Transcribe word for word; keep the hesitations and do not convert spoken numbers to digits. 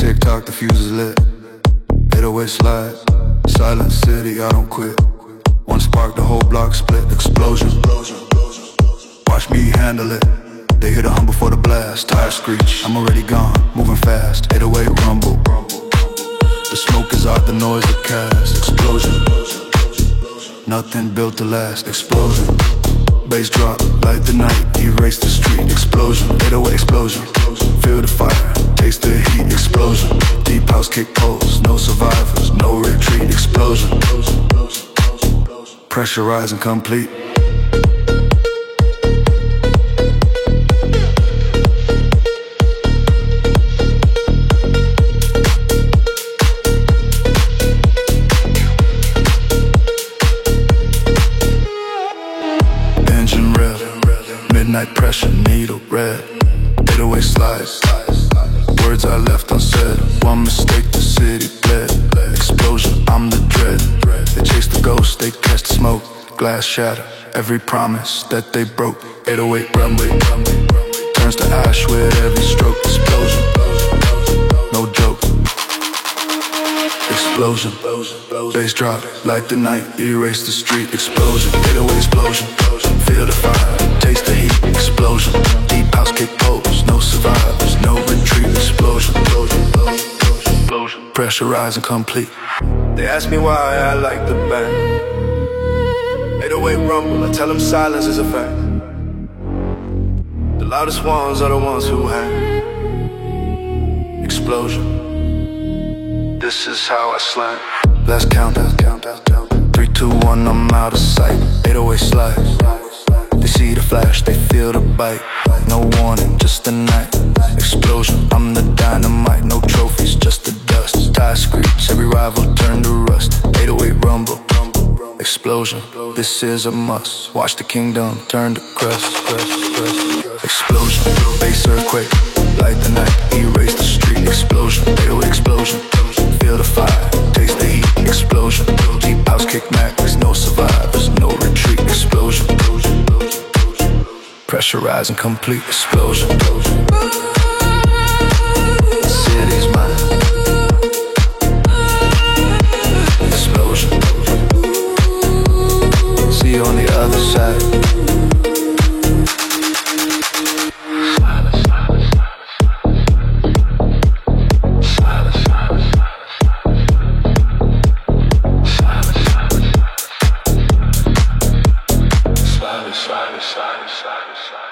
Tick tock, the fuse is lit. eight oh eight slide. Silent city, I don't quit. One spark, the whole block split. Explosion. Watch me handle it. They hit a hum before the blast. Tire screech, I'm already gone, moving fast. eight oh eight rumble. The smoke is out, the noise it casts. Explosion. Nothing built to last. Explosion. Bass drop, light the night, erase the street. Explosion. eight oh eight explosion. Feel the fire, taste the heat. Explosion. Deep house kick poles, no survivors, no retreat. Explosion. Pressurized and complete. Engine rev, midnight pressure, needle red. eight oh eight slides, words I left unsaid. One mistake, the city bled. Explosion, I'm the dread. They chase the ghost, they catch the smoke. Glass shatter, every promise that they broke. eight oh eight rumble, turns to ash with every stroke. Explosion, no joke. Explosion, bass drop, light the night, erase the street. Explosion, eight oh eight explosion. Feel the fire, taste the heat. Explosion, deep house kick poles, no survivors, no retreat. Explosion, pressurized and complete. They ask me why I like the band. eight oh eight rumble, I tell them silence is a fact. The loudest ones are the ones who hang. Explosion. This is how I slang. Let's count down, count down, count down. Three, two, one, I'm out of sight. eight oh eight slides. They see the flash, they feel the bite. No warning, just a night. Explosion, I'm the dynamite. No trophies, just the dust. Tire screech, every rival turn to rust. eight oh eight rumble. Explosion, this is a must. Watch the kingdom turn to crust. Explosion, bass earthquake. Light the night, erase the street. Explosion, eight oh eight explosion. Feel the fire, taste the heat. Explosion, deep house kick max. No survivors, no retreat. Explosion, pressurized and complete. Explosion, city's mine. Explosion, see you on the other side. Slide, slide, slide, slide, slide.